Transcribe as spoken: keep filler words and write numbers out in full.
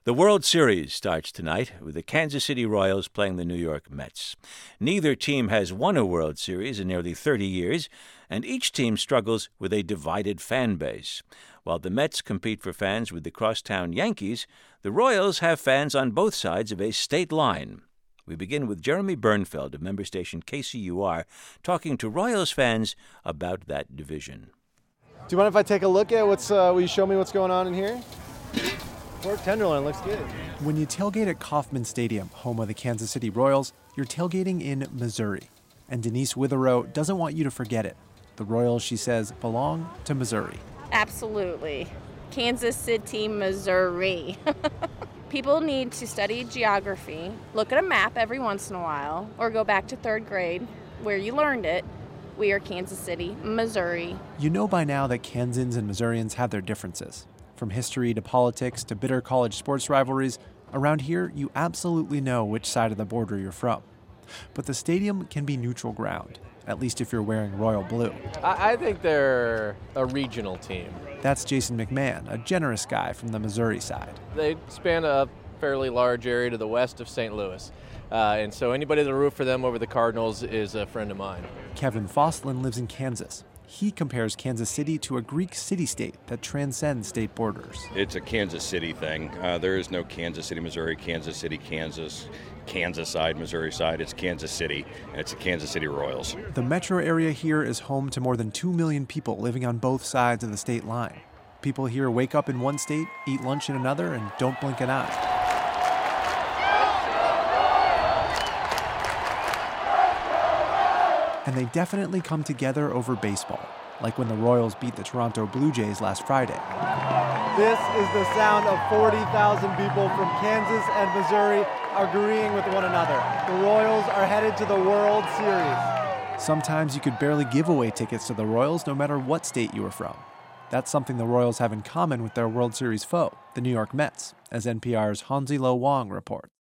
The World Series starts tonight with the Kansas City Royals playing the New York Mets. Neither team has won a World Series in nearly thirty years, and each team struggles with a divided fan base. While the Mets compete for fans with the crosstown Yankees, the Royals have fans on both sides of a state line. We begin with Jeremy Bernfeld of member station K C U R talking to Royals fans about that division. Do you mind if I take a look at what's, uh, will you show me what's going on in here? Pork tenderloin looks good. When you tailgate at Kauffman Stadium, home of the Kansas City Royals, you're tailgating in Missouri. And Denise Witherow doesn't want you to forget it. The Royals, she says, belong to Missouri. Absolutely. Kansas City, Missouri. People need to study geography, look at a map every once in a while, or go back to third grade where you learned it. We are Kansas City, Missouri. You know by now that Kansans and Missourians have their differences. From history to politics to bitter college sports rivalries, around here you absolutely know which side of the border you're from. But the stadium can be neutral ground, at least if you're wearing royal blue. I think they're a regional team. That's Jason McMahon, a generous guy from the Missouri side. They span a fairly large area to the west of Saint Louis. Uh, and so anybody that'll root for them over the Cardinals is a friend of mine. Kevin Fosslin lives in Kansas. He compares Kansas City to a Greek city-state that transcends state borders. It's a Kansas City thing. Uh, there is no Kansas City, Missouri, Kansas City, Kansas, Kansas side, Missouri side. It's Kansas City, and it's the Kansas City Royals. The metro area here is home to more than two million people living on both sides of the state line. People here wake up in one state, eat lunch in another, and don't blink an eye. And they definitely come together over baseball, like when the Royals beat the Toronto Blue Jays last Friday. This is the sound of forty thousand people from Kansas and Missouri agreeing with one another. The Royals are headed to the World Series. Sometimes you could barely give away tickets to the Royals no matter what state you were from. That's something the Royals have in common with their World Series foe, the New York Mets, as N P R's Hansi Lo Wang reports.